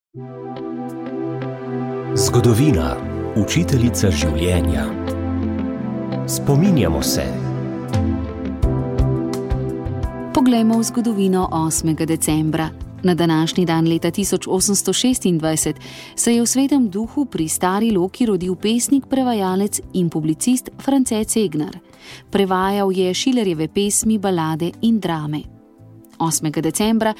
Zgodovina, učiteljica življenja. Spominjamo se. Poglejmo v zgodovino 8. decembra. Na današnji dan leta 1826 se je v svetem duhu pri Stari Loki rodil pesnik, prevajalec in publicist France Cegnar. Prevajal je Schillerjeve pesmi, balade in drame. 8. decembra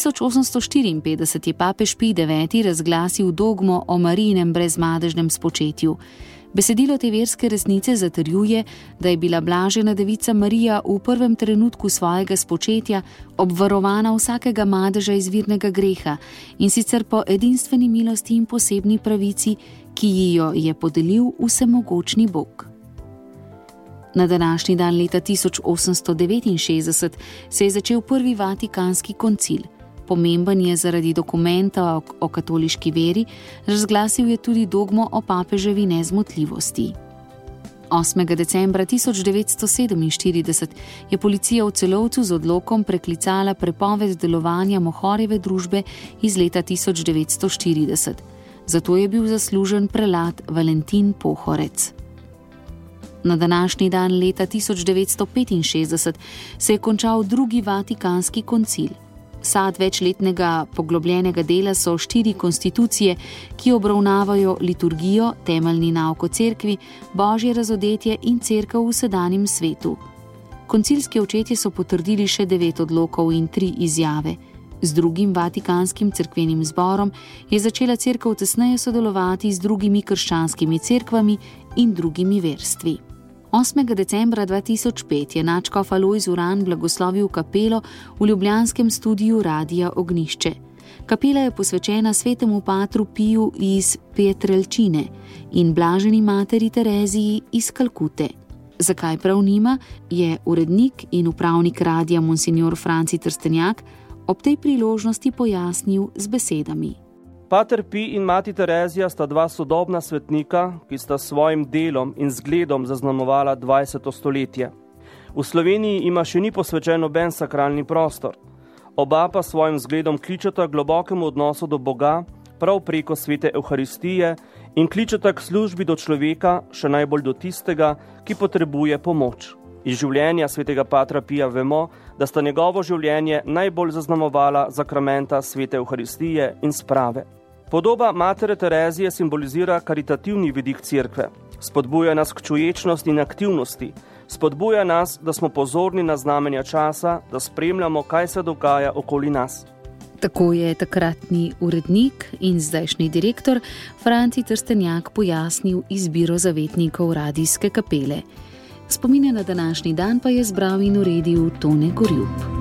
1854 je papež Pij IX. Razglasil dogmo o Marijinem brezmadežnem spočetju. Besedilo te verske resnice zatrjuje, da je bila blažena devica Marija v prvem trenutku svojega spočetja obvarovana vsakega madeža izvirnega greha, in sicer po edinstveni milosti in posebni pravici, ki ji jo je podelil vsemogočni Bog. Na današnji dan leta 1869 se je začel prvi Vatikanski koncil. Pomemben je zaradi dokumenta o katoliški veri, razglasil je tudi dogmo o papeževi nezmotljivosti. 8. decembra 1947 je policija v Celovcu z odlokom preklicala prepoved delovanja Mohorjeve družbe iz leta 1940. Zato je bil zaslužen prelat Valentin Pohorec. Na današnji dan leta 1965 se je končal drugi Vatikanski koncil. Sad večletnega poglobljenega dela so 4 konstitucije, ki obravnavajo liturgijo, temeljni nauk o cerkvi, božje razodetje in cerkev v sedanjem svetu. Koncilski očetje so potrdili še 9 odlokov in 3 izjave. Z drugim Vatikanskim cerkvenim zborom je začela cerkev tesneje sodelovati z drugimi krščanskimi cerkvami in drugimi verstvi. 8. decembra 2005 je nadškof Alojz Uran blagoslovil kapelo v ljubljanskem studiu Radia Ognjišče. Kapela je posvečena svetemu patru Piju iz Pietrelcine in blaženi materi Tereziji iz Kalkute. Zakaj prav njima, je urednik in upravnik radia monsignor Franci Trstenjak ob tej priložnosti pojasnil z besedami. Pater Pij in mati Terezija sta 2 sodobna svetnika, ki sta s svojim delom in zgledom zaznamovala 20. stoletje. V Sloveniji ima še ni posvečen noben sakralni prostor. Oba pa svojim zgledom kličeta globokemu odnosu do Boga prav preko svete Evharistije in kličeta k službi do človeka, še najbolj do tistega, ki potrebuje pomoč. Iz življenja svetega patra Pija vemo, da sta njegovo življenje najbolj zaznamovala zakramenta svete Evharistije in sprave. Podoba matere Terezije simbolizira karitativni vidik cerkve. Spodbuja nas k čuječnosti in aktivnosti. Spodbuja nas, da smo pozorni na znamenja časa, da spremljamo, kaj se dogaja okoli nas. Tako je takratni urednik in zdajšnji direktor Franci Trstenjak pojasnil izbiro zavetnikov radijske kapele. Spomine na današnji dan pa je zbral in uredil Tone Gorjup.